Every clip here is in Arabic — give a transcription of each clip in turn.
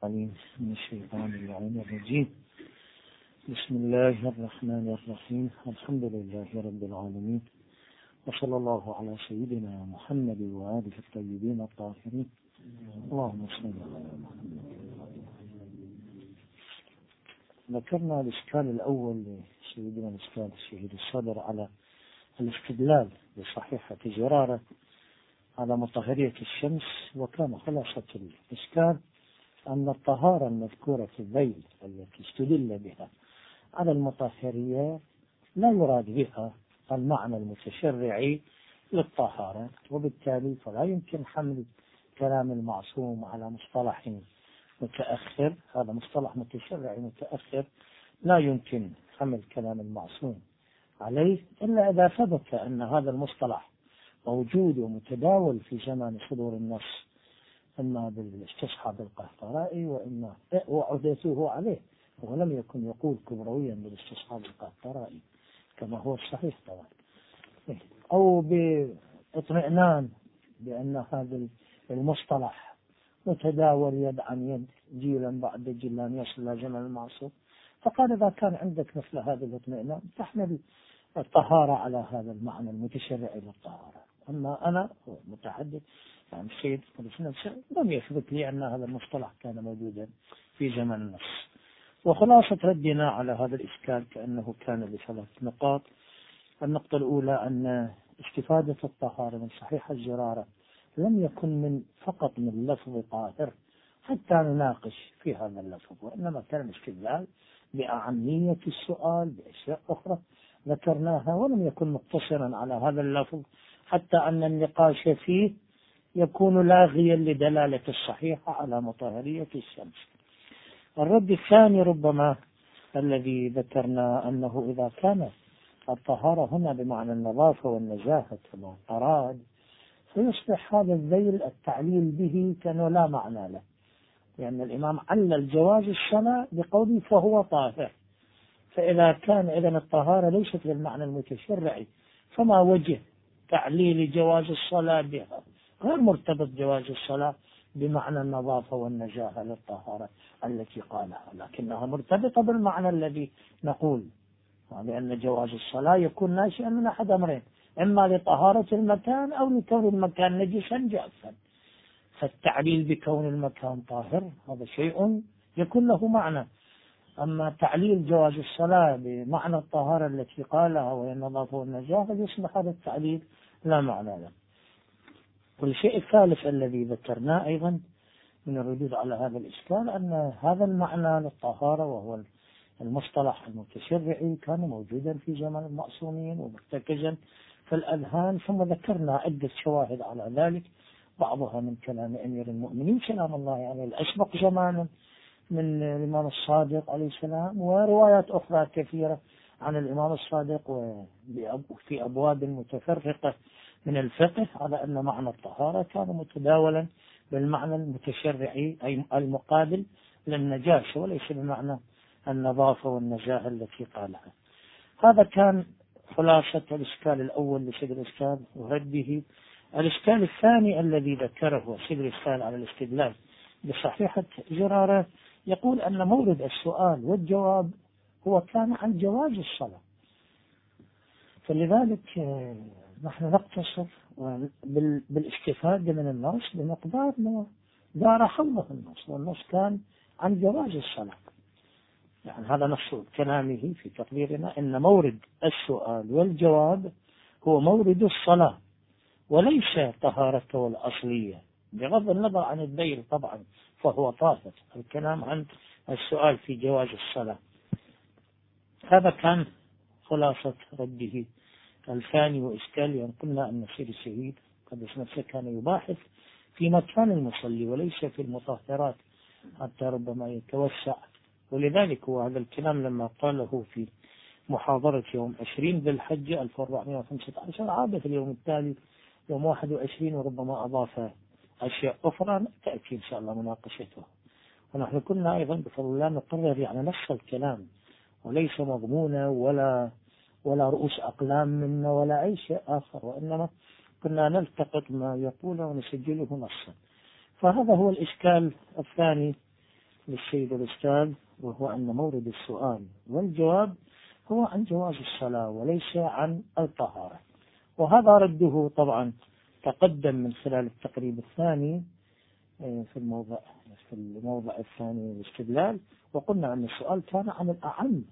من الشيطان اللعين الرجيم. بسم الله الرحمن الرحيم. الحمد لله رب العالمين، وصلى الله على سيدنا محمد وآله الطيبين الطاهرين. اللهم صل على محمد. ذكرنا الإشكال الأول لسيدنا الأستاذ الشهيد الصدر على الاستدلال بصحيحة زرارة على مطهرية الشمس، وكان خلاصة الإشكال أن الطهارة المذكورة في الذيل التي استدل بها على المطهرية لا يراد بها المعنى المتشرعي للطهارة، وبالتالي فلا يمكن حمل كلام المعصوم على مصطلح متأخر. هذا مصطلح متشرعي متأخر لا يمكن حمل كلام المعصوم عليه إلا إذا ثبت أن هذا المصطلح موجود ومتداول في زمان صدور النص، إما بالاستصحاب القهطرائي وإما وعدته عليه، ولم يكن يقول كبرويا بالاستصحاب القهطرائي كما هو الصحيح طبعا، أو باطمئنان بأن هذا المصطلح متداول يد عن يد جيلا بعد جيل لن يصل إلى زمن المعصوم. فقال إذا كان عندك مثل هذا الاطمئنان تحمل الطهارة على هذا المعنى المتشرعي للطهارة. أما أنا متحدث عن السيد لم يثبت لي أن هذا المصطلح كان موجودا في زمن النص. وخلاصة ردنا على هذا الإشكال كأنه كان بثلاث نقاط. النقطة الأولى أن استفادة الطهارة من صحيح الزرارة لم يكن من فقط من لفظ طاهر حتى نناقش في هذا اللفظ، وإنما كان استدلال بأهمية السؤال بأشياء أخرى ذكرناها، ولم يكن مقتصرا على هذا اللفظ حتى أن النقاش فيه يكون لاغيا لدلالة الصحيحة على مطهرية الشمس. الرد الثاني ربما الذي ذكرنا أنه إذا كان الطهارة هنا بمعنى النظافة والنزاهة كما أراد، فيصبح هذا الذيل التعليل به كأنه لا معنى له، لأن الإمام علل جواز الصلاة بقوله فهو طاهر. فإذا كان إذن الطهارة ليست بالمعنى المتشرعي، فما وجه تعليل جواز الصلاة بها؟ غير مرتبط جواز الصلاة بمعنى النظافة والنزاهة للطهارة التي قالها، لكنها مرتبطة بالمعنى الذي نقول، لأن جواز الصلاة يكون ناشئا من أحد أمرين: إما لطهارة المكان أو لكون المكان نجسا جافا. فالتعليل بكون المكان طاهر هذا شيء يكون له معنى، أما تعليل جواز الصلاة بمعنى الطهارة التي قالها وهي النظافة والنزاهة يصبح هذا التعليل لا معنى له. والشيء الثالث الذي ذكرناه أيضا من الردود على هذا الإشكال أن هذا المعنى للطهارة وهو المصطلح المتشرعي كان موجودا في زمن المعصومين ومرتكزا في الأذهان، ثم ذكرنا عدة شواهد على ذلك، بعضها من كلام أمير المؤمنين سلام الله عليه الأسبق زمانا من الإمام الصادق عليه السلام، وروايات أخرى كثيرة عن الإمام الصادق وفي أبواب متفرقة من الفقه على أن معنى الطهارة كان متداولا بالمعنى المتشرعي أي المقابل للنجاسة، وليس بمعنى النظافة والنزاهة التي قالها. هذا كان خلاصة الإشكال الأول لسيد الأستاذ ورده. الإشكال الثاني الذي ذكره سيد الأستاذ على الاستدلال بصحيحة زرارة يقول أن مورد السؤال والجواب هو كان عن جواز الصلاة، فلذلك نحن نقتصر بالاستفادة من النص بمقدار ما دار حوله النص، والنص كان عن جواز الصلاة. يعني هذا نص كلامه في تقديرنا أن مورد السؤال والجواب هو مورد الصلاة وليس طهارته الأصلية، بغض النظر عن الذيل طبعا فهو طاهر، الكلام عن السؤال في جواز الصلاة. هذا كان خلاصة رده الثاني وإشكال. قلنا أن سيد الشهيد قد نفسه كان يباحث في مكان المصلي وليس في المطهرات حتى ربما يتوسع، ولذلك هو هذا الكلام لما قاله في محاضرة يوم 20 ذي الحجة 1415 عاد في اليوم التالي يوم 21 وربما أضاف أشياء أخرى تأتي إن شاء الله مناقشتها. ونحن كنا أيضا بفضل الله نقرر يعني نفس الكلام وليس مضمونة ولا رؤوس أقلام منا ولا أي شيء آخر، وإنما كنا نلتقط ما يقوله ونسجله نصا. فهذا هو الإشكال الثاني للسيد الأستاذ، وهو أن مورد السؤال والجواب هو عن جواز الصلاة وليس عن الطهارة. وهذا رده طبعا تقدم من خلال التقريب الثاني في الموضع الثاني الاستدلال، وقلنا أن السؤال كان عن الأعم،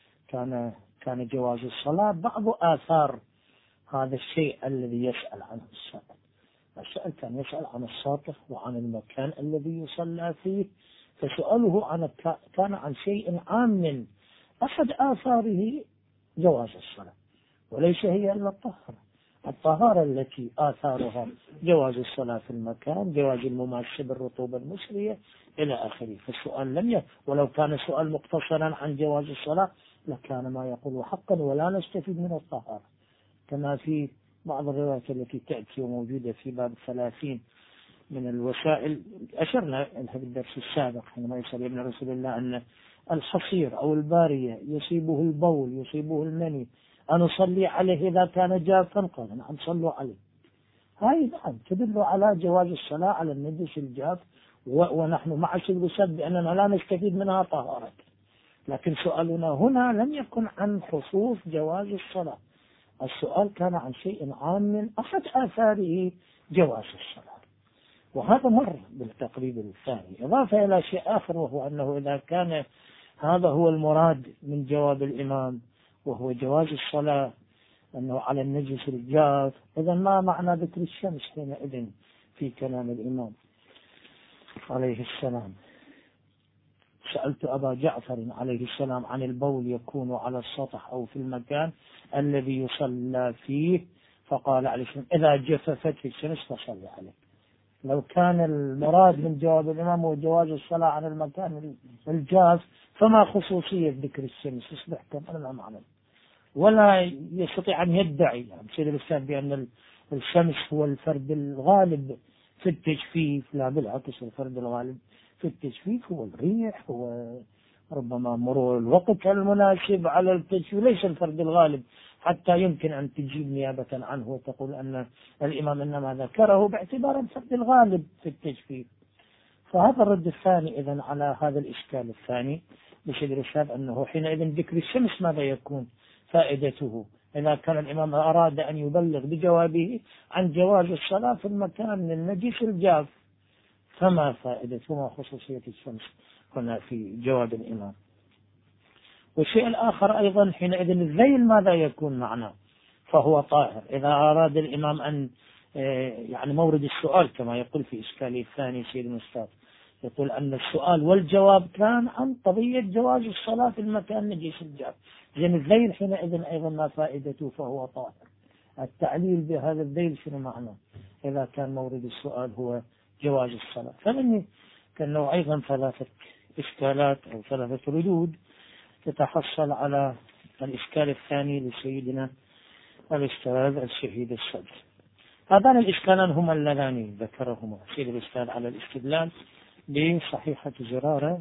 كان جواز الصلاة بعض آثار هذا الشيء الذي يسأل عنه السائل. السائل كان يسأل عن الساطح وعن المكان الذي يصلى فيه، فسؤاله كان عن شيء عام من أحد آثاره جواز الصلاة، وليس هي إلا الطهارة التي آثارها جواز الصلاة في المكان، جواز المماسة بالرطوبة المسرية إلى آخره. فالسؤال ولو كان السؤال مقتصرا عن جواز الصلاة لكان ما يقول حقا ولا نستفيد من الطهارة، كما في بعض الروايات التي تأتي وموجودة في باب 30 من الوسائل. أشرنا لها بالدرس السابق حينما يسأل ابن رسول الله أن الحصير أو البارية يصيبه البول يصيبه المني أنصلي عليه إذا كان جافا؟ قال نعم صلوا عليه. هاي نعم تدل على جواز الصلاة على النجس الجاف، ونحن مع الشيخ بأننا لا نستفيد منها طهارة. لكن سؤالنا هنا لم يكن عن خصوص جواز الصلاة، السؤال كان عن شيء عام من أحد آثاره جواز الصلاة، وهذا مر بالتقريب الثاني. إضافة إلى شيء آخر، وهو أنه إذا كان هذا هو المراد من جواب الإمام وهو جواز الصلاة أنه على النجس الجاف، إذا ما معنى ذكر الشمس حينئذ في كلام الإمام عليه السلام؟ سألت أبا جعفر عليه السلام عن البول يكون على السطح أو في المكان الذي يصلى فيه، فقال عليه السلام إذا جففت الشمس فصلي عليه. لو كان المراد من جواب الإمام هو جواز الصلاة على المكان الجاف، فما خصوصية ذكر الشمس؟ يصبح كما معنى، ولا يستطيع أن يدعي سيد الأستاذ بأن الشمس هو الفرد الغالب في التجفيف. لا بالعكس، الفرد الغالب في التجفيف هو الريح، هو ربما مرور الوقت المناسب على التجفيف، ليس الفرد الغالب حتى يمكن أن تجيب نيابة عنه وتقول أن الإمام إنما ذكره باعتبار الفرد الغالب في التجفيف. فهذا الرد الثاني إذن على هذا الإشكال الثاني بشد الإرشاد، أنه حينئذ ذكر الشمس ماذا يكون فائدته إذا كان الإمام أراد أن يبلغ بجوابه عن جواز الصلاة في المكان من النجس الجاف، فما فائدته وما خصوصية الشمس هنا في جواب الإمام؟ والشيء الآخر أيضا حينئذ الذيل ماذا يكون معناه؟ فهو طاهر. إذا أراد الإمام أن يعني مورد السؤال كما يقول في إشكاله الثاني سيد المستاذ، يقول أن السؤال والجواب كان عن قضية جواز الصلاة في المكان نجس الجاف، إذن الذيل حينئذ أيضا ما فائدته؟ فهو طاهر. التعليل بهذا الذيل شنو معناه إذا كان مورد السؤال هو جواز الصلاة؟ فمن كأنه أيضا ثلاثة إشكالات أو ثلاثة ردود تتحصل على الإشكال الثاني لسيدنا الأستاذ الشهيد الصدر. هذان الإشكالان هما اللذان ذكرهما سيد الأستاذ على الاستدلال بصحيحة زرارة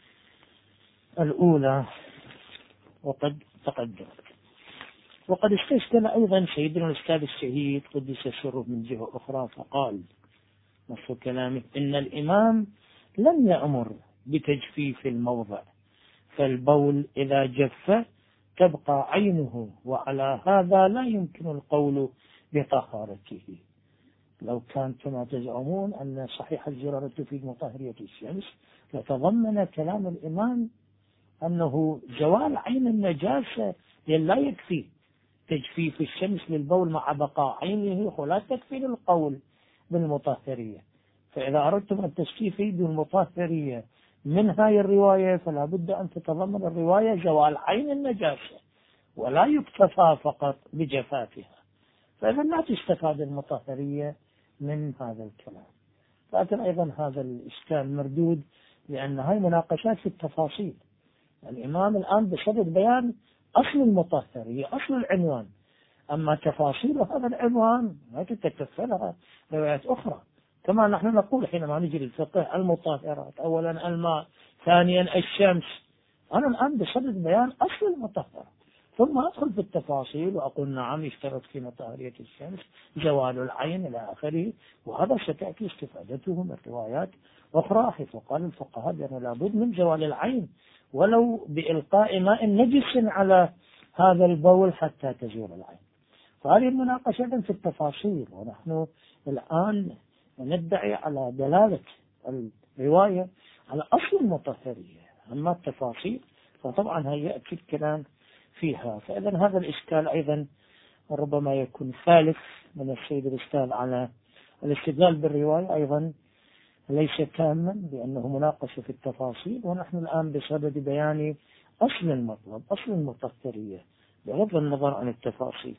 الأولى وقد تقدم. وقد استشكل أيضا سيدنا الأستاذ الشهيد قدس سره من جهة أخرى، فقال نص كلامه إن الإمام لم يأمر بتجفيف الموضع، فالبول إذا جف تبقى عينه، وعلى هذا لا يمكن القول بطهارته. لو كان كما تزعمون أن صحيح الزرارة تفيد مطهرية الشمس لتضمن كلام الإمام أنه زوال عين النجاسة لا يكفي تجفيف الشمس للبول مع بقاء عينه، ولا تكفي للقول بالمطهرية. فإذا أردتم أن تستفيدوا المطهرية من هاي الرواية فلا بد أن تتضمن الرواية زوال عين النجاسة، ولا يكتفى فقط بجفافها، فإذا لا تستفاد المطهرية من هذا الكلام. لكن أيضا هذا الإشكال مردود، لأن هاي مناقشات في التفاصيل. الإمام الآن بصدد بيان أصل المطهرية، أصل العنوان، أما تفاصيل هذا العنوان لا تتكفلها روايات أخرى. كما نحن نقول حينما نجي للفقه المطهرات، أولا الماء، ثانيا الشمس. أنا الآن بصدد بيان أصل المطهرة، ثم أدخل في التفاصيل وأقول نعم يشترط في مطهرية الشمس زوال العين إلى آخره، وهذا ستأتي استفادته من روايات أخرى، حيث قال الفقهاء بأنه لابد من زوال العين ولو بإلقاء ماء نجس على هذا البول حتى تزول العين. فهذه المناقشة في التفاصيل، ونحن الآن ندعي على دلالة الرواية على أصل المطهرية، أما التفاصيل فطبعا يأتي الكلام فيها. فإذا هذا الإشكال أيضا ربما يكون ثالث من السيد الأستاذ على الاستدلال بالرواية، أيضا ليس تاما لأنه مناقشة في التفاصيل، ونحن الآن بصدد بيان أصل المطلب، أصل المطهرية بغض النظر عن التفاصيل.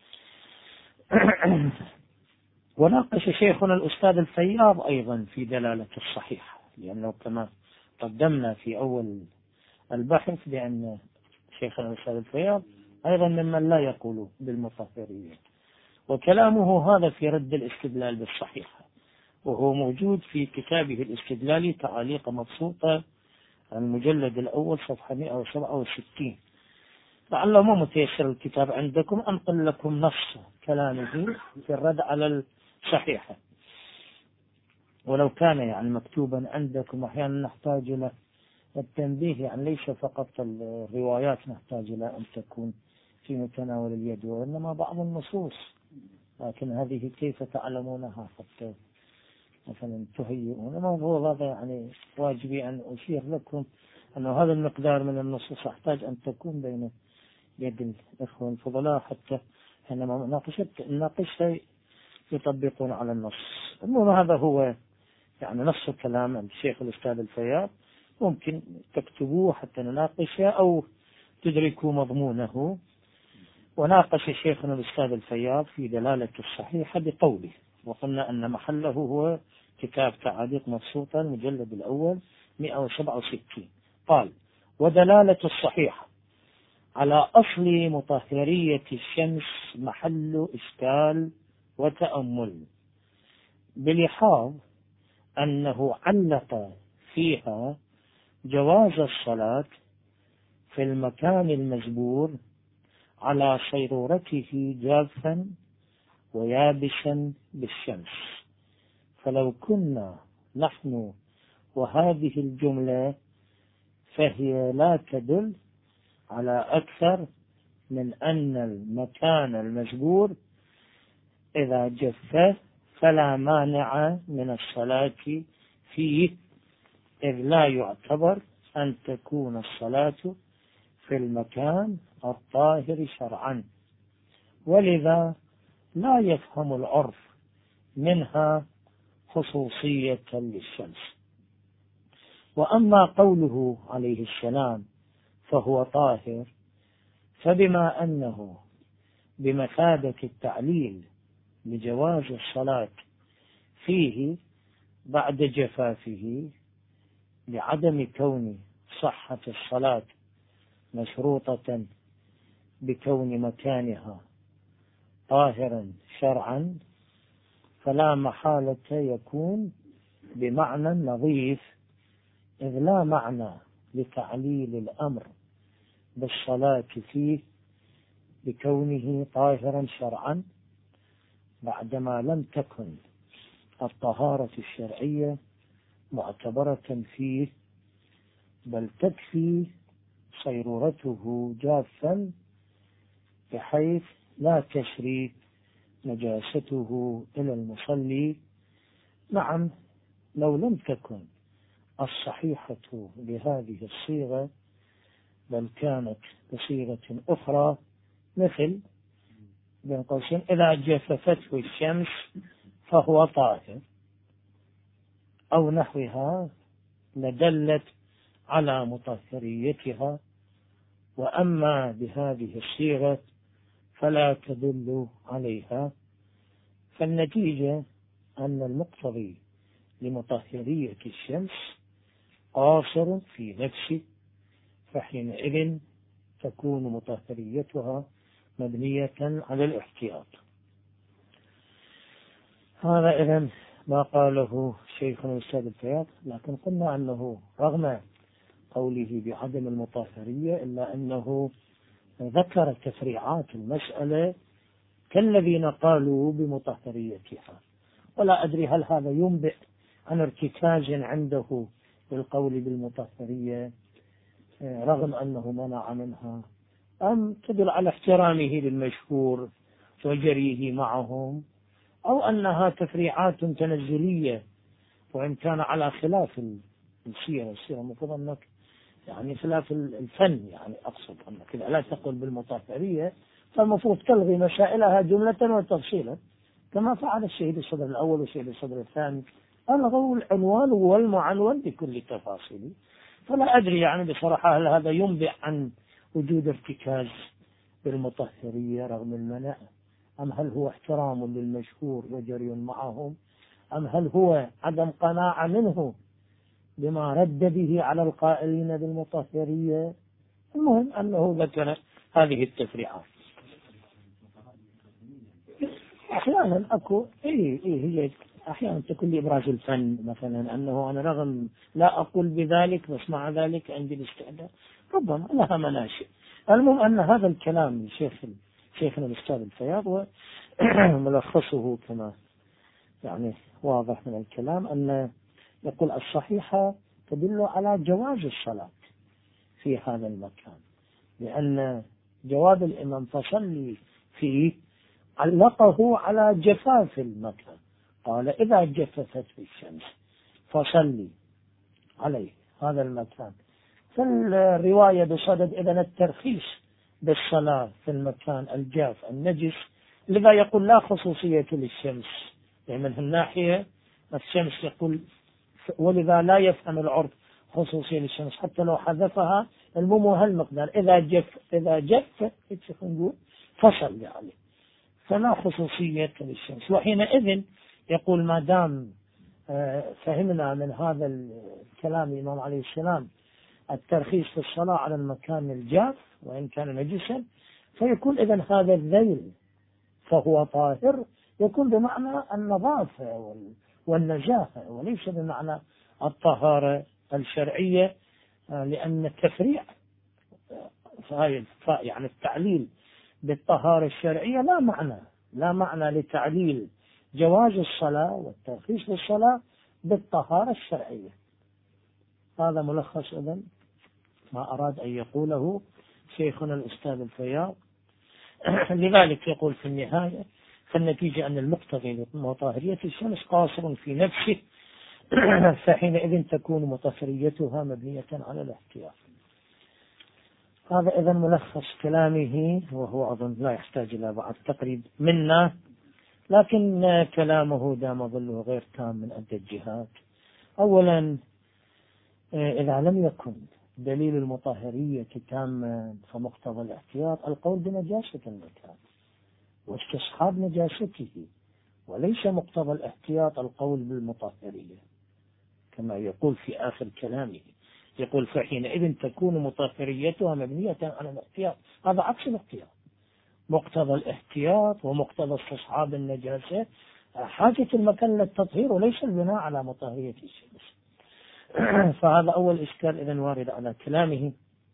وناقش شيخنا الأستاذ الفياض أيضا في دلالة الصحيح، لأنه كما قدمنا في أول البحث بأن شيخنا الأستاذ الفياض أيضا ممن لا يقول بالمطهرية، وكلامه هذا في رد الاستدلال بالصحيح، وهو موجود في كتابه الاستدلالي تعاليق مبسوطة المجلد الأول صفحة 167. لعله ما متيسر الكتاب عندكم، أنقل لكم نص كلامه في الرد على الصحيحة، ولو كان يعني مكتوبا عندكم أحيانا نحتاج إلى التنبيه، يعني ليس فقط الروايات نحتاج إلى أن تكون في متناول اليد، وإنما بعض النصوص، لكن هذه كيف تعلمونها حتى مثلا تهيئون الموضوع هذا؟ يعني واجبي أن أشير لكم أن هذا المقدار من النصوص أحتاج أن تكون بين يد الإخوة الفضلاء حتى حينما نناقشها يطبقون على النص. المهم هذا هو يعني نص الكلام عند الشيخ الأستاذ الفياض، ممكن تكتبوه حتى نناقشه أو تدركوا مضمونه. وناقش شيخنا الأستاذ الفياض في دلالة الصحيحة بقوله، وقلنا أن محله هو كتاب تعاليق مبسوطة المجلد الأول 167. قال: ودلالة الصحيحة على أصل مطهرية الشمس محل إشكال وتأمل، بلحاظ أنه علق فيها جواز الصلاة في المكان المجبور على صيرورته جافا ويابسا بالشمس. فلو كنا نحن وهذه الجملة فهي لا تدل على أكثر من أن المكان المجبور إذا جف فلا مانع من الصلاة فيه، إذ لا يعتبر أن تكون الصلاة في المكان الطاهر شرعا، ولذا لا يفهم العرف منها خصوصية للشمس. وأما قوله عليه السلام فهو طاهر، فبما أنه بمثابة التعليل لجواز الصلاة فيه بعد جفافه، لعدم كون صحة الصلاة مشروطة بكون مكانها طاهرا شرعا، فلا محالة يكون بمعنى نظيف، إذ لا معنى لتعليل الأمر بالصلاة فيه بكونه طاهرا شرعا بعدما لم تكن الطهارة الشرعية معتبرة فيه، بل تكفي صيرورته جافا بحيث لا تسري نجاسته إلى المصلي. نعم، لو لم تكن الصحيحة بهذه الصيغة بل كانت بصيغة أخرى، مثل بين قوسين إذا جففته الشمس فهو طاهر أو نحوها، لدلت على مطهريتها. وأما بهذه الصيغة فلا تدل عليها، فالنتيجة أن المقتضي لمطهرية الشمس قاصر في نفسه، فحينئذ تكون مطهريتها مبنية على الاحتياط. هذا إذن ما قاله شيخنا الأستاذ الفياض، لكن قلنا أنه رغم قوله بعدم المطهرية إلا أنه ذكر تفريعات المسألة كالذين قالوا بمطهريتها، ولا أدري هل هذا ينبئ عن ارتكاز عنده بالقول بالمطهرية رغم أنه منع منها، أم تدل على احترامه للمشهور وجريه معهم، أو أنها تفريعات تنزلية وإن كان على خلاف السيرة المفروض أنك يعني خلاف الفن، يعني أقصد أنك إذا لا تقول بالمطهرية فالمفروض تلغي مسائلها جملة وتفصيلا كما فعل الشهيد الصدر الأول والشهيد الصدر الثاني، ألغوا العنوان والمعنون بكل تفاصيله. فلا أدري يعني بصراحة هل هذا ينبئ عن وجود ارتكاز بالمطهرية رغم المنع، أم هل هو احترام للمشهور وجري معهم، أم هل هو عدم قناعة منه بما رد به على القائلين بالمطهرية. المهم أنه ذكر هذه التفريعات. أحيانا أكو هي أحيانا تكون لإبراز الفن مثلا، أنه أنا رغم لا أقول بذلك بس مع ذلك عندي الاستعداد، ربما لها مناشئ. المهم أن هذا الكلام شيخنا الأستاذ الفياض وملخصه كما يعني واضح من الكلام أن يقول الصحيحة تدل على جواز الصلاة في هذا المكان، لأن جواب الإمام فصلي فيه علقه على جفاف المكان، قال إذا جففت في الشمس فصلي عليه هذا المكان. في الرواية بصدد إذن الترخيص بالصلاة في المكان الجاف النجس، لذا يقول لا خصوصية للشمس، يعني من الناحية الشمس يقول، ولذا لا يفهم العرف خصوصية للشمس حتى لو حذفها المهم هالمقدار، إذا جف نقول فصل عليه، فلا خصوصية للشمس. وحينئذ يقول ما دام فهمنا من هذا الكلام الإمام عليه السلام الترخيص في الصلاة على المكان الجاف وإن كان نجسا، فيكون إذن هذا الذيل فهو طاهر، يكون بمعنى النظافة والنزاهة وليس بمعنى الطهارة الشرعية، لأن التفريع يعني التعليل بالطهارة الشرعية لا معنى لتعليل جواز الصلاة والترخيص للصلاة بالطهارة الشرعية. هذا ملخص إذن ما أراد أن يقوله شيخنا الأستاذ الفياض. لذلك يقول في النهاية فالنتيجة أن المقتضي لمطهرية الشمس قاصر في نفسه، فحينئذ تكون مطهريتها مبنية على الاحتياط. هذا إذن ملخص كلامه، وهو أظن لا يحتاج إلى بعض تقريب منا، لكن كلامه دام ظله غير تام من عدة جهات. أولا إذا لم يكن دليل المطهرية تاما فمقتضى الاحتياط القول بنجاسة المكان واستصحاب نجاسته، وليس مقتضى الاحتياط القول بالمطهرية كما يقول في آخر كلامه، يقول فحينئذ تكون مطهريتها مبنية على الاحتياط. هذا عكس الاحتياط، مقتضى الاحتياط ومقتضى استصحاب النجاسة حاجة المكان للتطهير وليس البناء على مطهرية الشمس. فهذا أول إشكال إذن وارد على كلامه.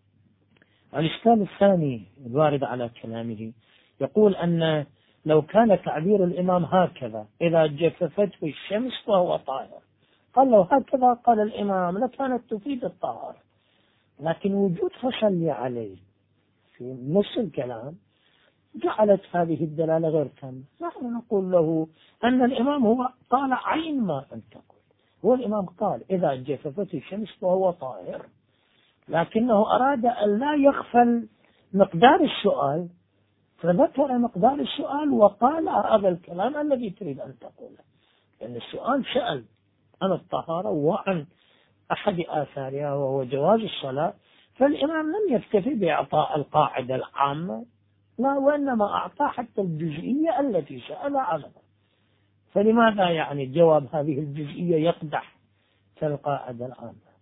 الإشكال الثاني الوارد على كلامه يقول أن لو كان تعبير الإمام هكذا إذا جففته الشمس فهو طاهر، قال لو هكذا قال الإمام لكانت تفيد الطهارة، لكن وجود فصلي عليه في نص الكلام جعلت هذه الدلالة غير تامة. نحن نقول له أن الإمام هو قال عين ما أن تقول، هو الإمام قال إذا جففت الشمس فهو طاهر، لكنه أراد أن لا يغفل مقدار السؤال فذكر مقدار السؤال وقال هذا الكلام الذي تريد أن تقوله، لأن السؤال سأل عن الطهارة وعن أحد آثارها وهو جواز الصلاة، فالإمام لم يكتفي بإعطاء القاعدة العامة، لا وإنما أعطى حتى الجزئية التي سأل عنها. فلماذا يعني جواب هذه الجزئية يقدح في القاعدة العامة؟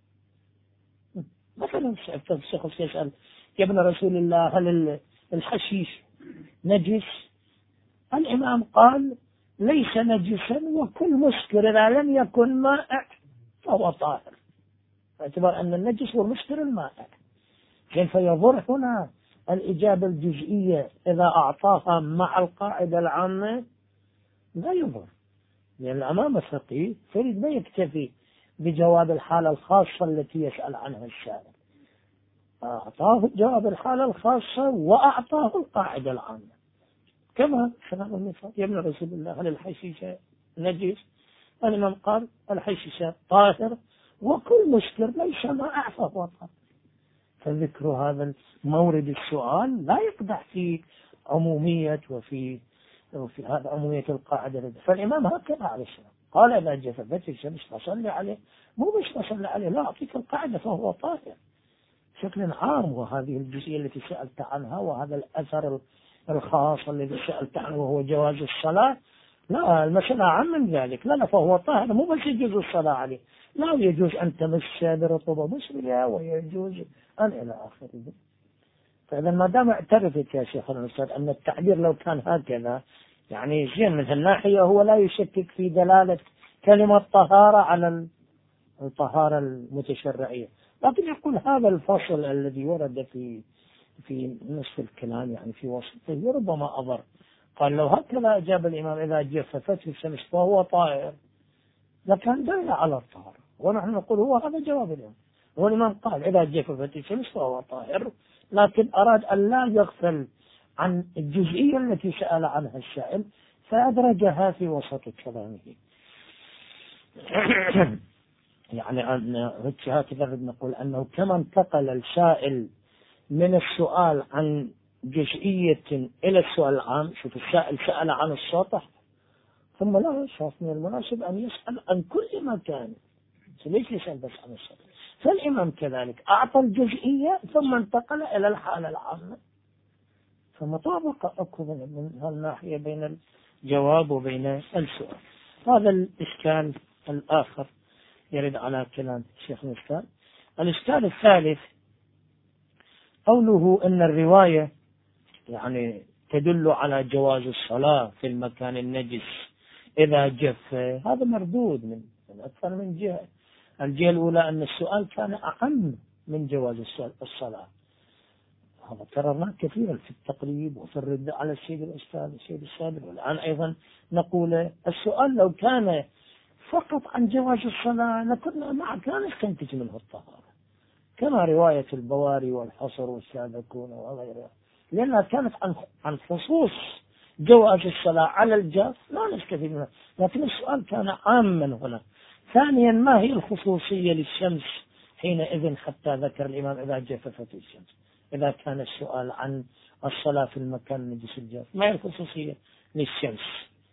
مثلا الشخص يسأل يا ابن رسول الله هل الحشيش نجس؟ الإمام قال ليس نجسا وكل مسكر إذا لم يكن مائع فهو طاهر، باعتبار أن النجس هو المسكر المائع. كيف يضر هنا الإجابة الجزئية إذا أعطاها مع القاعدة العامة لا يضر، لأن الأمام الفقيه فريد ما يكتفي بجواب الحالة الخاصة التي يسأل عنها السائل، أعطاه جواب الحالة الخاصة وأعطاه القاعدة العامة. كما سنة المثال يا ابن رسول الله هل الحشيشة نجس؟ الإمام قال الحشيشة طاهر وكل مسكر ليس مائع فهو طاهر. فذكر هذا مورد السؤال لا يقدح في عمومية وفي هذا عمومية القاعدة. فالإمام هكذا عليه السلام قال إذا جففت الشمس فصلي عليه، مو بس فصلي عليه، لا أعطيك القاعدة فهو طاهر بشكل عام. وهذه الجزئية التي سألت عنها وهذا الأثر الخاص الذي سألت عنه وهو جواز الصلاة، لا المسألة عام من ذلك. لا فهو طاهر، مو بس يجوز الصلاة عليه، لا يجوز أن تمس برطوبة مسلمة ويجوز أن إلى آخره. فإذا ما دام اعترفت يا شيخ الأستاذ أن التعبير لو كان هكذا يعني زين من هالناحية، هو لا يشكك في دلالة كلمة طهارة على الطهارة المتشرعية، لكن يقول هذا الفصل الذي ورد في نصف الكلام يعني في وسطه ربما أضر. قال لو هكذا أجاب الإمام إذا جففت الشمس فهو طاهر لكان دل على الطهارة، ونحن نقول هو هذا جواب الإمام. والإمام قال إذا جففت الشمس فهو طاهر، لكن أراد أن لا يغفل عن الجزئية التي سأل عنها السائل فأدرجها في وسط كلامه. يعني أن هكذا نقول أنه كما انتقل السائل من السؤال عن جزئية إلى السؤال العام. شوف السائل سأل عن السطح ثم لا شاف من المناسب أن يسأل عن كل مكان، ليش يسأل بس عن السطح. فالإمام كذلك أعطى الجزئية ثم انتقل إلى الحالة العامة، فمطابقة أكو من هالناحية بين الجواب وبين السؤال. هذا الإشكال الآخر يرد على كلام الشيخ الإشكال. الإشكال الثالث قوله أن الرواية يعني تدل على جواز الصلاة في المكان النجس إذا جف، هذا مردود من أكثر من جهة. الجهة الأولى أن السؤال كان أعم من جواز الصلاة، هذا كررناه كثيرا في التقريب وفي الرد على السيد الأستاذ السيد السابق، والآن أيضا نقول السؤال لو كان فقط عن جواز الصلاة لكنا مع كان استنتج منه الطهارة، كما رواية البواري والحصر والسابقون وغيرها، لأنها كانت عن خصوص جواز الصلاة على الجاف لا نستفيد منها، لكن السؤال كان عاما هنا. ثانيا ما هي الخصوصية للشمس حينئذ حتى ذكر الإمام إذا جففت الشمس؟ إذا كان السؤال عن الصلاة في المكان النجس الجاف ما هي الخصوصية للشمس؟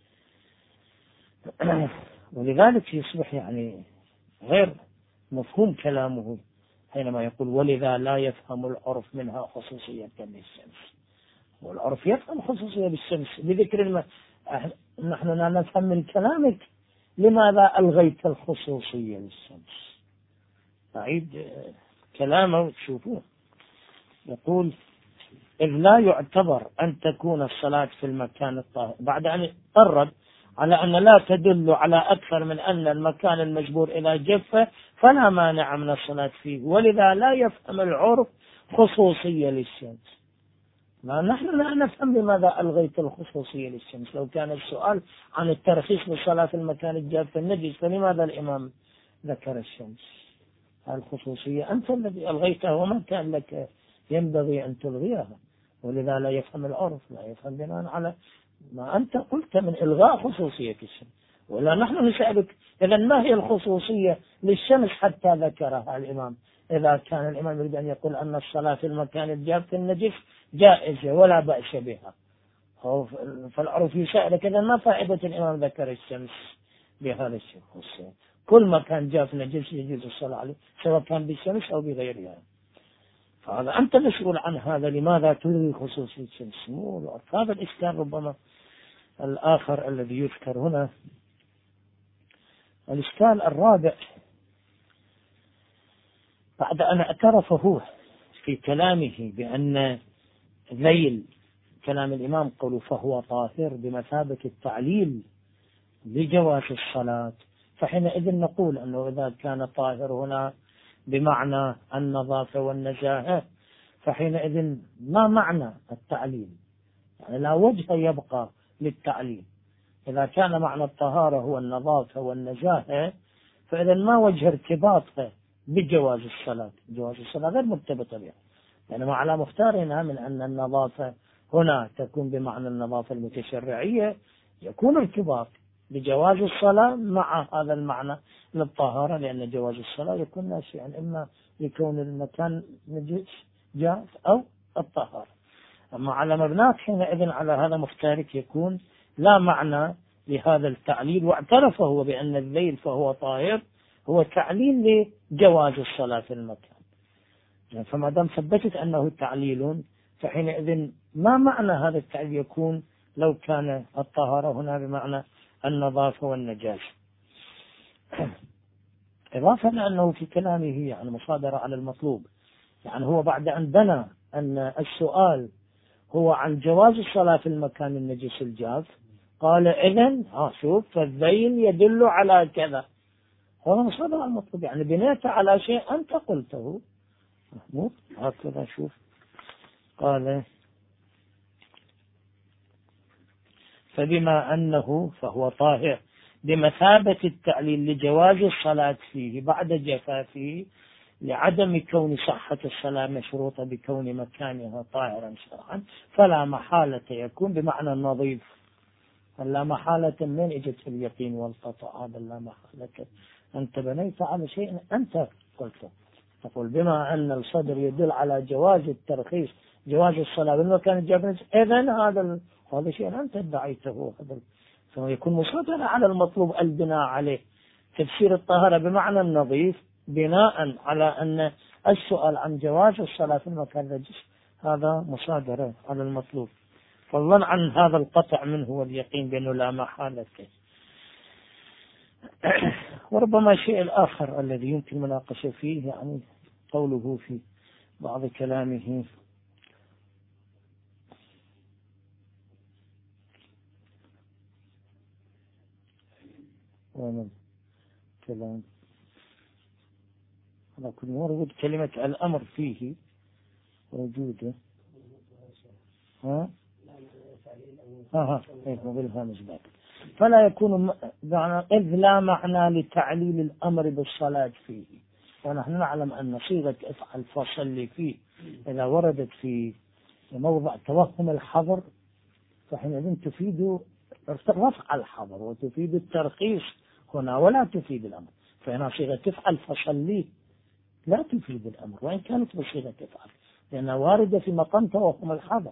ولذلك يصبح يعني غير مفهوم كلامه حينما يقول ولذا لا يفهم العرف منها خصوصية للشمس. والعرف يفهم خصوصية للشمس بذكر نحن لا نفهم من كلامك لماذا ألغيت الخصوصية للشمس. أعيد كلامه تشوفوه، يقول إذ لا يعتبر أن تكون الصلاة في المكان الطاهر، بعد أن قرب على أن لا تدل على أكثر من أن المكان المجبور إلى جفة فلا مانع من الصلاة فيه، ولذا لا يفهم العرف خصوصية للشمس. ما نحن لا نفهم لماذا ألغيت الخصوصية للشمس. لو كان السؤال عن الترخيص بالصلاة في المكان الجاف النجس فلماذا الإمام ذكر الشمس؟ الخصوصية أنت الذي ألغيتها وما كان لك ينبغي أن تلغيها، ولذا لا يفهم العرف، لا يفهم بناء على ما أنت قلت من إلغاء خصوصية الشمس. ولا نحن نسألك إذا ما هي الخصوصية للشمس حتى ذكرها الإمام؟ إذا كان الإمام يريد أن يقول أن الصلاة في المكان الجاف النجس جائزة ولا بأس بها، فالعرف يسألك إذا ما فائدة الإمام ذكر الشمس بهذا الشيء؟ كل مكان جاف نجس يجوز الصلاة عليه سواء كان بالشمس أو بغيرها. فهذا أنت مسؤول عن هذا، لماذا تلغي خصوصية الشمس؟ هذا الإشكال ربما الآخر الذي يذكر هنا. الإشكال الرابع بعد أن اعترف هو في كلامه بأن ذيل كلام الإمام قوله فهو طاهر بمثابة التعليل لجواز الصلاة، فحينئذ نقول أنه إذا كان طاهر هنا بمعنى النظافة والنزاهة فحينئذ ما معنى التعليل؟ يعني لا وجه يبقى للتعليل. إذا كان معنى الطهارة هو النظافة والنزاهة، فإذا ما وجه ارتباطه بجواز الصلاة؟ جواز الصلاة غير مرتبطة بها، يعني ما على مختارنا من أن النظافة هنا تكون بمعنى النظافة المتشرعية، يكون ارتباط بجواز الصلاة مع هذا المعنى للطهارة، لأن جواز الصلاة يكون ناشئا إما لكون المكان نجس جاف أو الطهارة. أما على مبناك حينئذ على هذا مختارك يكون لا معنى لهذا التعليل، واعترف هو بأن الليل فهو طاهر هو تعليل لجواز الصلاة في المكان. فما دام ثبتت أنه تعليل، فحينئذ ما معنى هذا التعليل يكون لو كان الطهارة هنا بمعنى النظافة والنجاسة. إضافة لأنه في كلامه يعني مصادرة على المطلوب، يعني هو بعد أن بنى أن السؤال هو عن جواز الصلاة في المكان النجس الجاف، قال إذن شوف فالذيل يدل على كذا، هذا مصادر على المطلوب، يعني بنيت على شيء أنت قلته. محمود هكذا شوف، قال فبما أنه فهو طاهر بمثابة التعليل لجواز الصلاة فيه بعد جفافه، لعدم كون صحة الصلاة مشروطة بكون مكانها طاهرا شرعا، فلا محالة يكون بمعنى النظيف. لا محالة من اجت اليقين والقطع، هذا لا محالة أنت بنيت على شيء أنت قلته. تقول بما أن الصدر يدل على جواز الترخيص جواز الصلاة بالمكان الجاف، إذن هذا شيء أنت ادعيته، هذا فيكون مصادرة على المطلوب البناء عليه. تفسير الطهارة بمعنى النظيف بناء على أن السؤال عن جواز الصلاة في المكان النجس هذا مصادرة على المطلوب، فضلا عن هذا القطع منه واليقين بأنه لا محالة. وربما الشيء الآخر الذي يمكن مناقشة فيه يعني قوله في بعض كلامه ومن كلام على كل ورد كلمة الأمر فيه وجوده بالهامش بعد، فلا يكون معنى إذ لا معنى لتعليل الأمر بالصلاة فيه. ونحن نعلم أن صيغة افعل فصل فيه إذا وردت في موضع توهم الحظر فحينئذ تفيد رفع الحظر وتفيد الترخيص هنا ولا تفيد الأمر. فهنا صيغة افعل فصل لا تفيد الأمر وإن كانت بصيغة افعل، لأنها واردة في مقام توهم الحظر،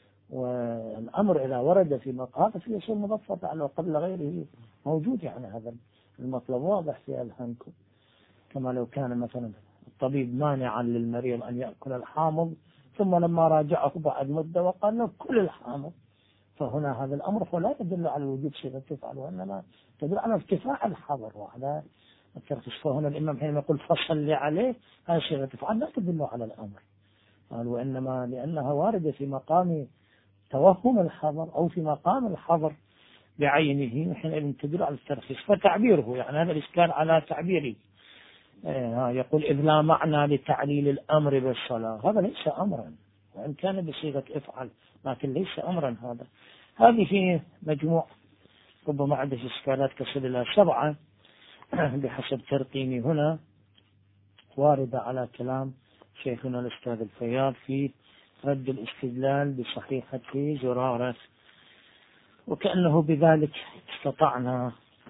والأمر إذا ورد في مقام فيصير مضفة على قبل غيره موجود. يعني هذا المطلب واضح في أذهانكم، كما لو كان مثلا الطبيب مانعا للمريض أن يأكل الحامض ثم لما راجعه بعد مدة وقال له كل الحامض، فهنا هذا الأمر فلا يدل على وجود صيغة تفعل وإنما تدل على ارتفاع الحظر وعلى الترخيص. فهنا الإمام حينما يقول فصل عليه هذه صيغة تفعل لا تدل على الأمر، قال وإنما لأنها واردة في مقام توهم الحظر أو في مقام الحظر بعينه حينئذ تدل على الترخيص. فتعبيره يعني هذا الإشكال على تعبيره، يقول إذ لا معنى لتعليل الأمر بالصلاة، هذا ليس أمرا وإن كان بصيغة افعل لكن ليس أمرا. هذه مجموع ربما عدة إشكالات تصل إلى 7 بحسب ترقيمي هنا واردة على كلام شيخنا الأستاذ الفياض في رد الاستدلال بصحيحة زرارة، وكأنه بذلك استطعنا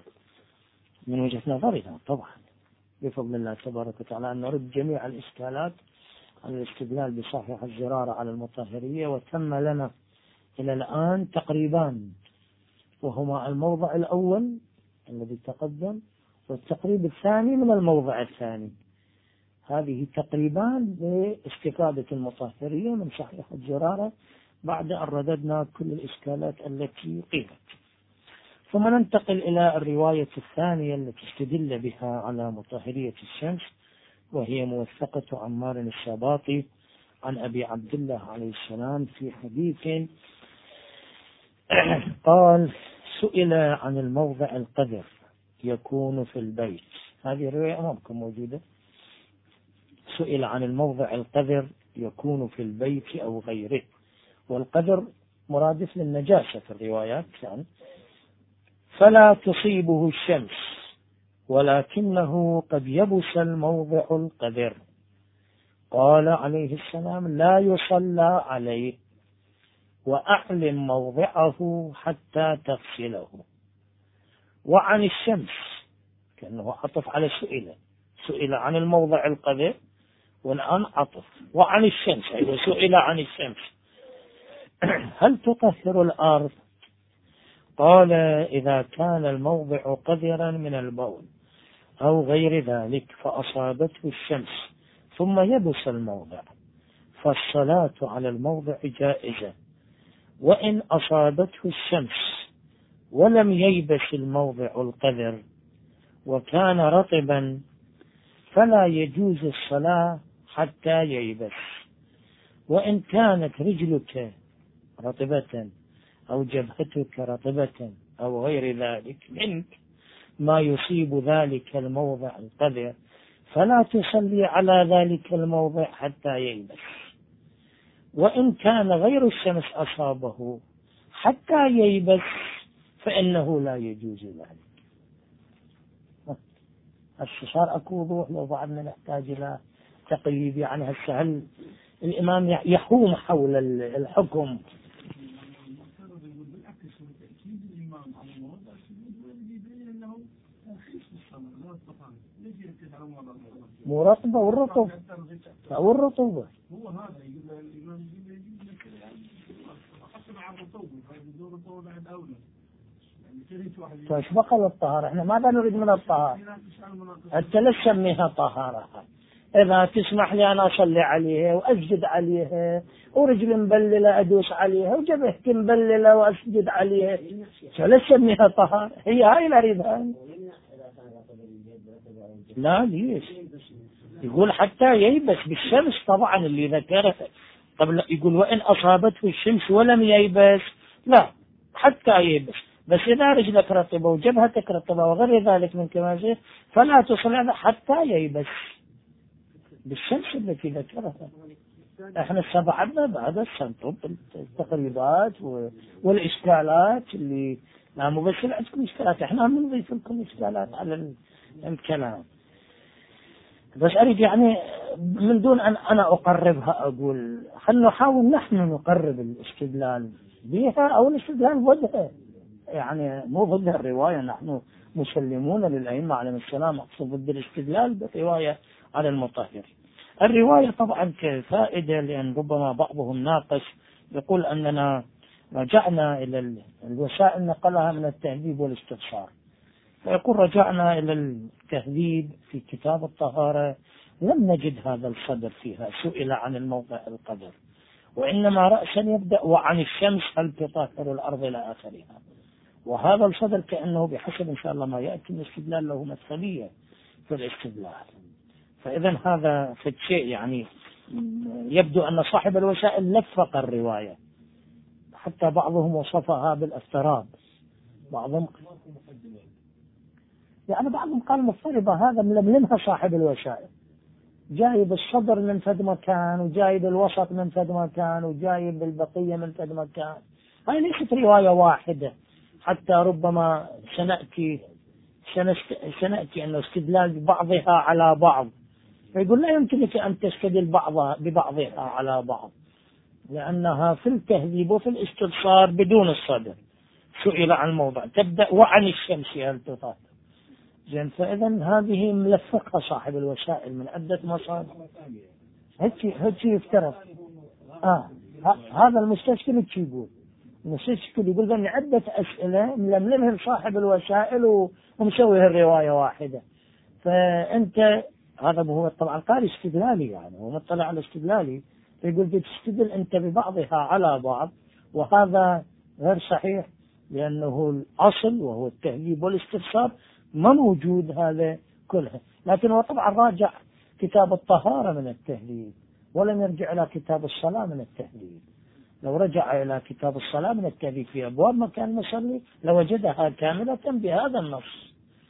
من وجهة نظرنا طبعا بفضل الله تبارك وتعالى أن نرد جميع الإشكالات على الاستدلال بصحيحة زرارة على المطهرية. وتم لنا إلى الآن تقريبان، وهما الموضع الأول الذي تقدم والتقريب الثاني من الموضع الثاني. هذه تقريبان باستفادة المطهرية من صحيحة زرارة بعد أن رددنا كل الإشكالات التي قيلت. ثم ننتقل إلى الرواية الثانية التي استدل بها على مطهرية الشمس، وهي موثقة عمار الشباطي عن أبي عبد الله عليه السلام في حديث قال سئل عن الموضع القذر يكون في البيت، هذه الرواية أمامكم موجودة. سئل عن الموضع القذر يكون في البيت أو غيره. والقدر مرادف للنجاسة في الروايات كان. فلا تصيبه الشمس ولكنه قد يبس الموضع القدر. قال عليه السلام لا يصلى عليه وأعلم موضعه حتى تغسله. وعن الشمس كأنه عطف على سئل عن الموضع القدر والآن عطف. وعن الشمس أيضا سئل عن الشمس هل تطهر الأرض؟ قال إذا كان الموضع قذرا من البول أو غير ذلك فأصابته الشمس ثم يبس الموضع فالصلاة على الموضع جائزة. وإن أصابته الشمس ولم ييبس الموضع القذر وكان رطبا فلا يجوز الصلاة حتى ييبس. وإن كانت رجلك رطبة أو جبهتك رطبة أو غير ذلك منك ما يصيب ذلك الموضع القذر فلا تصلي على ذلك الموضع حتى ييبس. وإن كان غير الشمس أصابه حتى ييبس فإنه لا يجوز ذلك. الصار أكو وضوح لو بعدنا نحتاج إلى تقييد. يعني هسه هل الإمام يحوم حول الحكم؟ مو رطبة والرطوبة هو هذا يقول الإمام حسب على الرطوبة بعد أولى. ايش بقى للطهارة؟ احنا ماذا نريد من الطهارة؟ انت لا تسميها طهارة. اذا تسمح لي انا اصلي عليها واسجد عليها ورجل مبللة ادوس عليها وجبهتي مبللة واسجد عليها لا تسميها طهارة. هي هاي اللي اريدها. لا ليش؟ يقول حتى ييبس بالشمس طبعا اللي ذكره قبل. يقول وإن أصابته الشمس ولم ييبس لا حتى ييبس. بس إذا رجلك رطبة وجبهتك رطبة وغير ذلك من كمازه فلا تصل حتى ييبس بالشمس التي ذكرها. احنا استبعدنا بعد السنطب التقريبات والإشكالات اللي لا مبشر عندكم إشكالات. احنا بنضيف لكم إشكالات على الكلام. بس أريد يعني من دون أن أنا أقربها أقول خلنا نحاول نحن نقرب الاستدلال بها أو الاستدلال ضدها. يعني مو ضد الرواية. نحن مسلمون للأئمة عليهم السلام. أقصد ضد الاستدلال بالرواية على المطهر. الرواية طبعا كفائدة لأن ربما بعضهم ناقص يقول أننا رجعنا إلى الوسائل نقلها من التهذيب والاستبصار. فيقول رجعنا إلى التهذيب في كتاب الطهارة لم نجد هذا الصدر فيها سئل عن الموضع القدر وإنما رأسا يبدأ وعن الشمس هل تطهر الأرض إلى آخرها. وهذا الصدر كأنه بحسب إن شاء الله ما يأتي الاستدلال له مثلية في الاستدلال. فإذا هذا في شيء يعني يبدو أن صاحب الوسائل لفق الرواية. حتى بعضهم وصفها بالافتراض. بعضهم يعني بعضهم قال مضطربة. هذا ململمها صاحب الوسائل. جايب الصدر من فد مكان وجايب الوسط من فد مكان وجايب البقية من فد مكان. هاي ليست رواية واحدة. حتى ربما سنأتي أن استدلال ببعضها على بعض. فيقول لا يمكنك أن تستدل ببعضها على بعض لأنها في التهذيب وفي الاستبصار بدون الصدر سئل عن الموضع تبدأ وعن الشمس هل تطهر. زين. فإذا هذه ملفقها صاحب الوسائل من عدة مصادر. هيك يفترض. هذا المستشكل هيك يقول. المستشكل يقول أن عدة أسئلة ململمهم صاحب الوسائل ومسوي الرواية واحدة. فأنت هذا هو طبعا قال استدلالي. يعني هو مطلع على استدلالي. فيقول بتستدل أنت ببعضها على بعض وهذا غير صحيح لأنه الأصل وهو التهذيب والاستفسار ما موجود هذا كلها. لكن هو طبعا راجع كتاب الطهارة من التهذيب ولم يرجع إلى كتاب الصلاة من التهذيب. لو رجع إلى كتاب الصلاة من التهذيب في أبواب مكان المصلي لوجدها كاملة بهذا النص.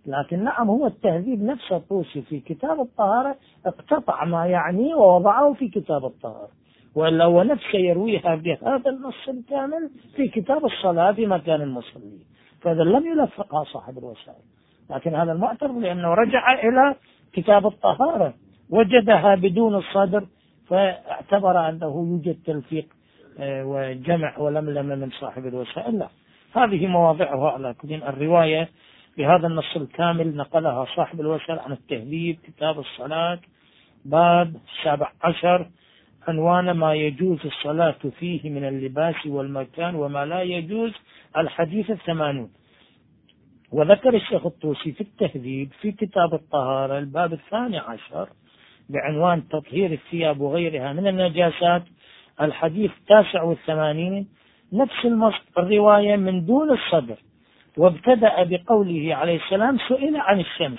لكن نعم هو التهذيب نفسه الطوسي في كتاب الطهارة اقتطع ما يعنيه ووضعه في كتاب الطهارة، وإلا هو نفسه يرويها بهذا النص الكامل في كتاب الصلاة في مكان المصلي، فإذا لم يلفقها صاحب الوسائل. لكن هذا المعترض لأنه رجع إلى كتاب الطهارة وجدها بدون الصدر، فاعتبر أنه يوجد تلفيق وجمع ولملمة من صاحب الوسائل. لا، هذه مواضعها على كل. الرواية بهذا النص الكامل نقلها صاحب الوسائل عن التهذيب كتاب الصلاة باب 17 عنوان ما يجوز الصلاة فيه من اللباس والمكان وما لا يجوز الحديث 80. وذكر الشيخ الطوسي في التهذيب في كتاب الطهارة الباب 12 بعنوان تطهير الثياب وغيرها من النجاسات الحديث 89 نفس الرواية من دون الصدر، وابتدأ بقوله عليه السلام سئل عن الشمس.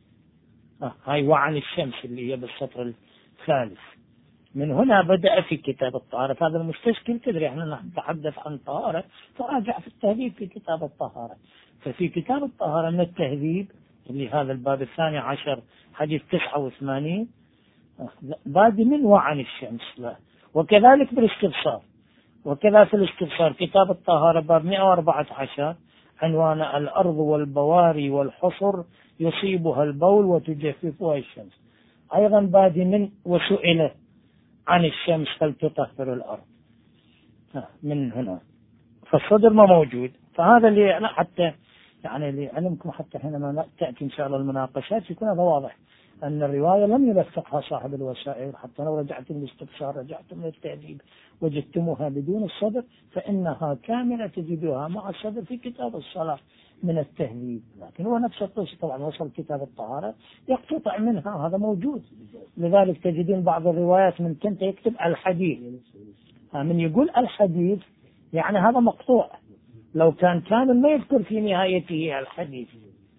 هاي وعن الشمس اللي هي بالسطر الثالث. من هنا بدأ في كتاب الطهارة. هذا المستشكل تدري احنا نتحدث عن طهارة، فراجع في التهذيب في كتاب الطهارة. ففي كتاب الطهارة من التهذيب اللي هذا الباب 12 حديث 89 بادي من وعن الشمس. لا. وكذلك بالاستبصار، وكذا في الاستبصار كتاب الطهارة باب 114 عنوان الأرض والبواري والحصر يصيبها البول وتجففها الشمس، أيضا بادي من وسئل عن الشمس هل تطهر الأرض من هنا. فالصدر ما موجود. فهذا اللي حتى يعني لعلمكم حتى حينما تأتي إن شاء الله المناقشات يكون هذا واضح أن الرواية لم يلفقها صاحب الوسائل. حتى لو رجعتم للاستبصار رجعتم للتهذيب وجدتموها بدون الصدر فإنها كاملة تجدوها مع الصدر في كتاب الصلاة من التهذيب. لكن هو نفس الطوسي طبعا وصل كتاب الطهارة يقتطع منها، هذا موجود. لذلك تجدين بعض الروايات من كنت يكتب الحديث، من يقول الحديث يعني هذا مقطوع، لو كان كامل ما يذكر في نهايته الحديث.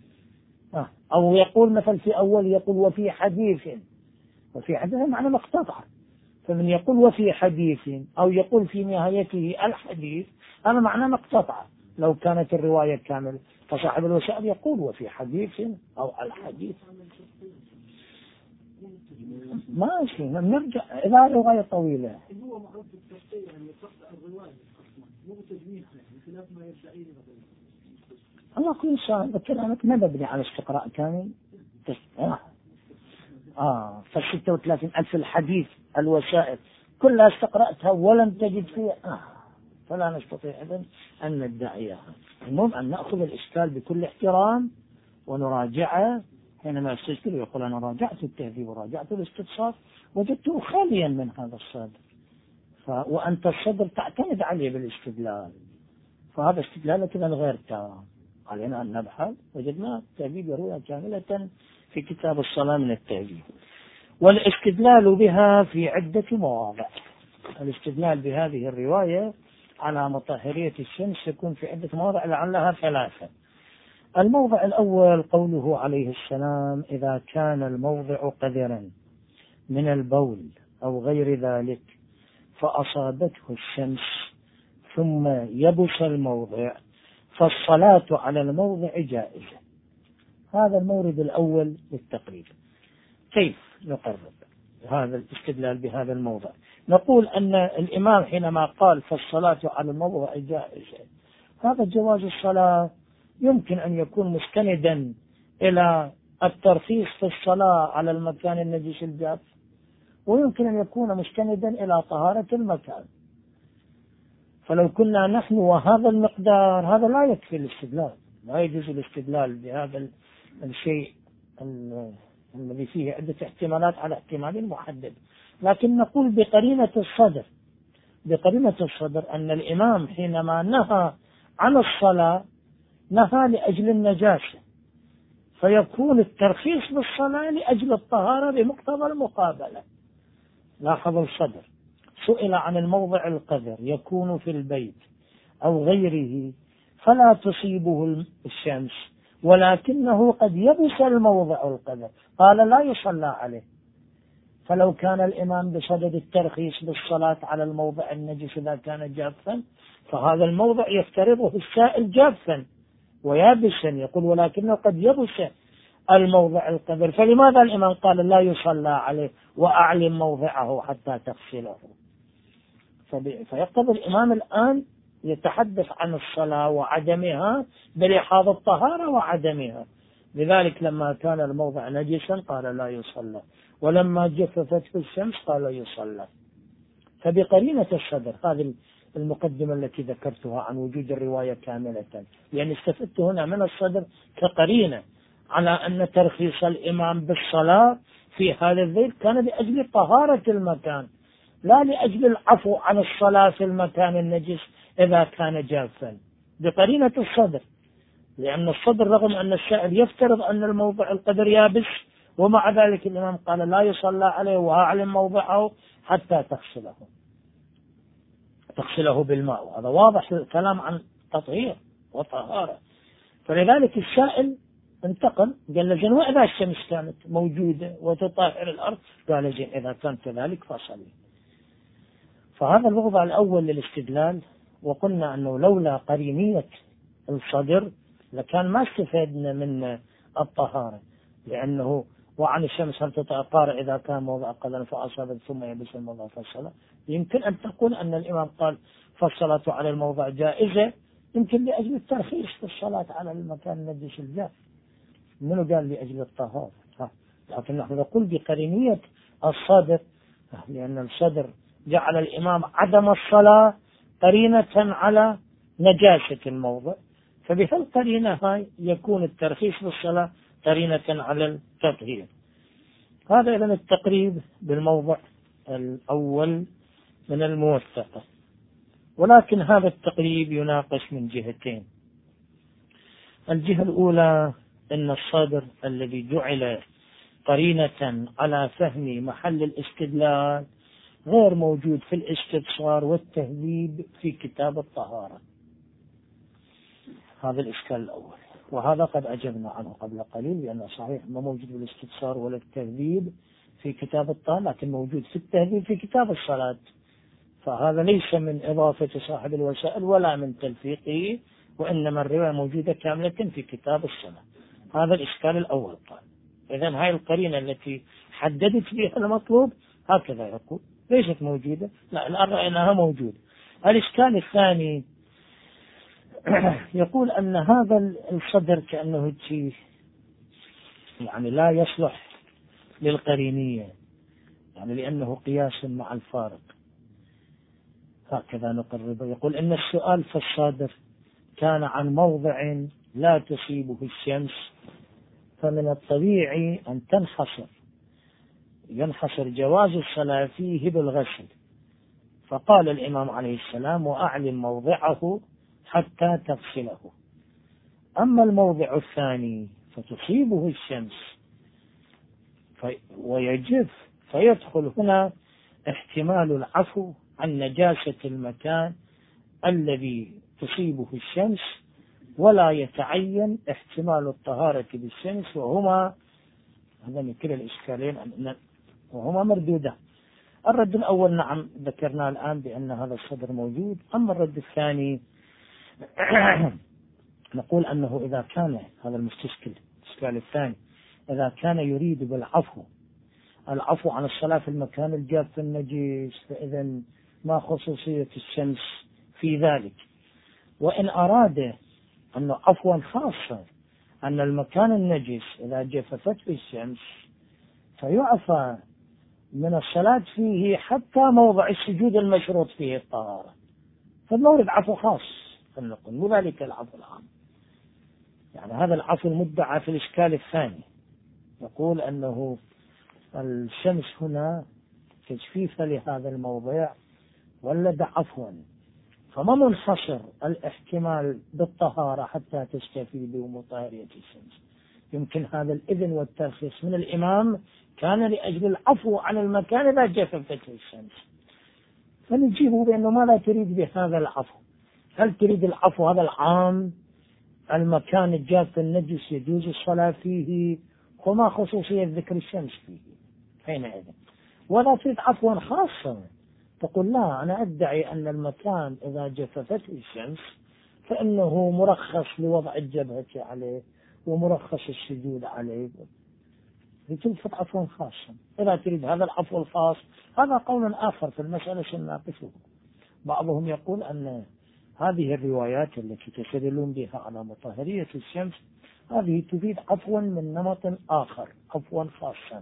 أو يقول مثلا في أول يقول وفي حديث، وفي حديث معنى مقتطع. فمن يقول وفي حديث أو يقول في نهايته الحديث هذا معنى مقتطع لو كانت الرواية كاملة. فصاحب الوسائل يقول وفي حديث أو الحديث. ماشي نرجع إلى رواية طويلة. هو معروف بالتفسير يعني الرواية مو تجميع خلاف ما يدعيه الله كل شيء كلامك ما مبني على استقراء كامل. ف36,000 الحديث الوسائل كلها استقرأتها ولم تجد فيها فلا نستطيع إذن أن ندعيها. المهم أن نأخذ الإشكال بكل احترام ونراجعه. حينما يستشكل يقول أنا راجعت التهذيب وراجعت الاستبصار وجدته خاليا من هذا الصدر، وأنت الصدر تعتمد عليه بالاستدلال، فهذا استدلال كذا غير تام. علينا أن نبحث. وجدنا التهذيب يرويها كاملة في كتاب الصلاة من التهذيب. والاستدلال بها في عدة مواضع. الاستدلال بهذه الرواية على مطهرية الشمس يكون في عدة مواضع لعلها 3. الموضع الأول قوله عليه السلام إذا كان الموضع قذرا من البول أو غير ذلك فأصابته الشمس ثم يبس الموضع فالصلاة على الموضع جائزة. هذا المورد الأول للتقريب. كيف نقرب هذا الاستدلال بهذا الموضع؟ نقول أن الإمام حينما قال فالصلاة على الموضع جائزة، هذا جواز الصلاة يمكن أن يكون مستندا إلى الترخيص في الصلاة على المكان النجس الجاف، ويمكن أن يكون مستندا إلى طهارة المكان. فلو كنا نحن وهذا المقدار هذا لا يكفي الاستدلال، لا يجوز الاستدلال بهذا الشيء الذي فيه عدة احتمالات على احتمال محدد. لكن نقول بقرينة الصدر أن الإمام حينما نهى عن الصلاة نهى لأجل النجاسة، فيكون الترخيص بالصلاة لأجل الطهارة بمقتضى المقابلة. لاحظ الصدر سئل عن الموضع القذر يكون في البيت أو غيره فلا تصيبه الشمس ولكنه قد يبس الموضع القذر، قال لا يصلى عليه. فلو كان الإمام بصدد الترخيص بالصلاة على الموضع النجس إذا كان جافا فهذا الموضع يفترضه السائل جافا ويابسا، يقول ولكنه قد يبس الموضع القدر. فلماذا الإمام قال لا يصلى عليه وأعلم موضعه حتى تغسله؟ فيقتضي الإمام الآن يتحدث عن الصلاة وعدمها بلحاظ الطهارة وعدمها. لذلك لما كان الموضع نجسا قال لا يصلى، ولما جففت في الشمس قال يصلى. فبقرينة الصدر، هذه المقدمة التي ذكرتها عن وجود الرواية كاملة، يعني استفدت هنا من الصدر كقرينة على أن ترخيص الإمام بالصلاة في هذا الذيل كان لأجل طهارة المكان، لا لأجل العفو عن الصلاة في المكان النجس إذا كان جافا، بقرينة الصدر. لأن الصدر رغم أن الشاعر يفترض أن الموضع القدر يابس، ومع ذلك الإمام قال لا يصلى عليه وأعلم موضعه حتى تغسله بالماء. وهذا واضح الكلام عن تطهير وطهارة. فلذلك السائل انتقل قال له زين وإذا الشمس كانت موجودة وتطهر الأرض؟ قال زين إذا كان كذلك فصلي. فهذا الموضع الأول للاستدلال. وقلنا أنه لولا قرينية الصدر لكان ما استفدنا من الطهارة، لأنه وعن الشمس هل تتأقار إذا كان موضع قدر فأصابت ثم يبس الموضع فالصلاة. يمكن أن تقول أن الإمام قال فالصلاة على الموضع جائزة يمكن لأجل الترخيص في الصلاة على المكان النجس الجاف. منو قال لأجل الطهارة؟ لكن نحن نقول بقرينية الصدر، لأن الصدر جعل الإمام عدم الصلاة قرينة على نجاسة الموضع، فبهالقرينة هاي يكون الترخيص بالصلاة قرينة على التطهير. هذا إذن التقريب بالموضع الأول من الموثقة. ولكن هذا التقريب يناقش من جهتين. الجهة الأولى أن الصدر الذي جعل قرينة على فهم محل الاستدلال غير موجود في الاستبصار والتهذيب في كتاب الطهارة. هذا الإشكال الأول، وهذا قد أجبنا عنه قبل قليل، لأنه صحيح ما موجود في الاستبصار ولا التهذيب في كتاب الطهارة، لكن موجود في التهذيب في كتاب الصلاة. فهذا ليس من إضافة صاحب الوسائل ولا من تلفيقه، وإنما الرواية موجودة كاملة في كتاب الصلاة. هذا الإشكال الأول. قال إذن هاي القرينة التي حددت بها المطلوب هكذا يقول ليست موجودة، لا الآن رأيناها موجودة. الإشكال الثاني يقول أن هذا الصدر كأنه يعني لا يصلح للقرينية، يعني لأنه قياس مع الفارق. هكذا نقربه. يقول إن السؤال في الصادر كان عن موضع لا تصيبه الشمس، فمن الطبيعي أن ينحصر جواز الصلاة فيه بالغسل. فقال الإمام عليه السلام وأعلم موضعه حتى تغسله. أما الموضع الثاني فتصيبه الشمس ويجف، فيدخل هنا احتمال العفو عن نجاسة المكان الذي تصيبه الشمس، ولا يتعين احتمال الطهارة بالشمس، وهما هذا من كلا الإشكالين وهما مردودة. الرد الأول نعم ذكرنا الآن بأن هذا الصدر موجود. أما الرد الثاني نقول أنه إذا كان هذا المستشكل الإشكال الثاني إذا كان يريد العفو عن الصلاة في المكان الجاف النجس، فإذا ما خصوصية الشمس في ذلك. وإن أراد أنه عفوا خاصا أن المكان النجس إذا جففت في الشمس فيعفى من الصلاة فيه حتى موضع السجود المشروط فيه الطهارة، فالمورد عفو خاص فلنقل وذلك العفو العام. يعني هذا العفو المدعى في الإشكال الثاني يقول أنه الشمس هنا تجفيف لهذا الموضع ولد عفوا، فما منحصر الاحتمال بالطهارة حتى تستفيد بمطهرية الشمس. يمكن هذا الإذن والترخيص من الإمام كان لأجل العفو عن المكان إذا جففت الشمس. فنجيبه بأنه ماذا تريد بهذا العفو؟ هل تريد العفو هذا العام المكان الجاف النجس يجوز الصلاة فيه وما خصوصية ذكر الشمس فيه حينئذ، ولا تريد عفوا خاصا تقول لا أنا أدعي أن المكان إذا جففته الشمس فإنه مرخص لوضع الجبهة عليه ومرخص السجود عليه، لتلفت عفوا خاصا. إذا تريد هذا العفو الخاص هذا قول آخر في المسألة سنناقشه. بعضهم يقول أن هذه الروايات التي تستدلون بها على مطهرية الشمس هذه تفيد عفوا من نمط آخر، عفوا خاصا،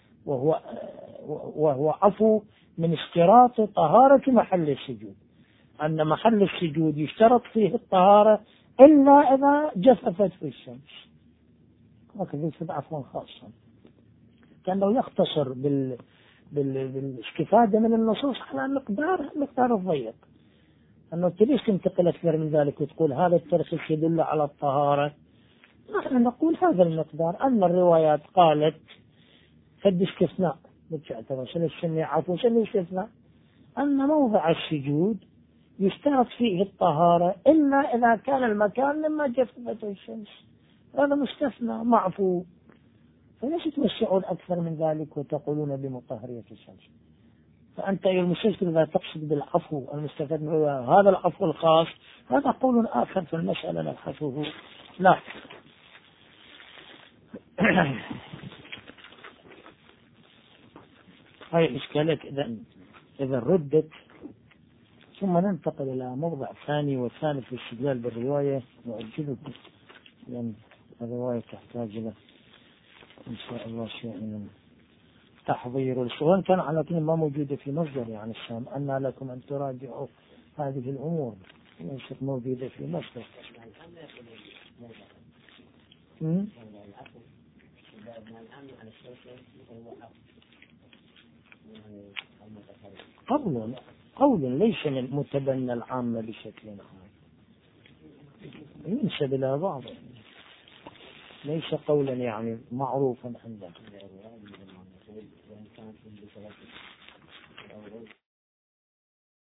وهو عفو من اشتراط طهارة محل السجود، أن محل السجود يشترط فيه الطهارة إلا إذا جففت في الشمس، هكذا يفيد عفوا خاصا. كأنه يختصر بالاستفادة من النصوص على المقدار الضيق، أنه ليش تنتقل أكثر من ذلك وتقول هذا الترخيص يدل على الطهارة. نحن نقول هذا المقدار، أن الروايات قالت فد استثناء، شنو السنة عفو شنو الاستثناء، أن موضع السجود يشترط فيه الطهارة إلا إذا كان المكان مما جففت الشمس، هذا مستثنى معفو. فليش توسعون أكثر من ذلك وتقولون بمطهرية الشمس؟ فأنت أيها المستشكل إذا تقصد بالعفو المستفاد من هذا العفو الخاص هذا قول آخر في المسألة نبحثه. لا هاي الإشكالات إذا ردت، ثم ننتقل إلى موضع ثاني وثالث في الاستدلال بالرواية نؤجلكم، لأن الرواية تحتاج إلى إن شاء الله شيء من تحضير، وإن كان على كل ما موجودة في مصدر يعني السام أن لكم أن تراجعوا هذه الأمور ليست موجودة في مصدر. قول ليس من متبنى العامة بشكل عام، ينسب إلى بعض، ليس قولا يعني معروفا عندهم.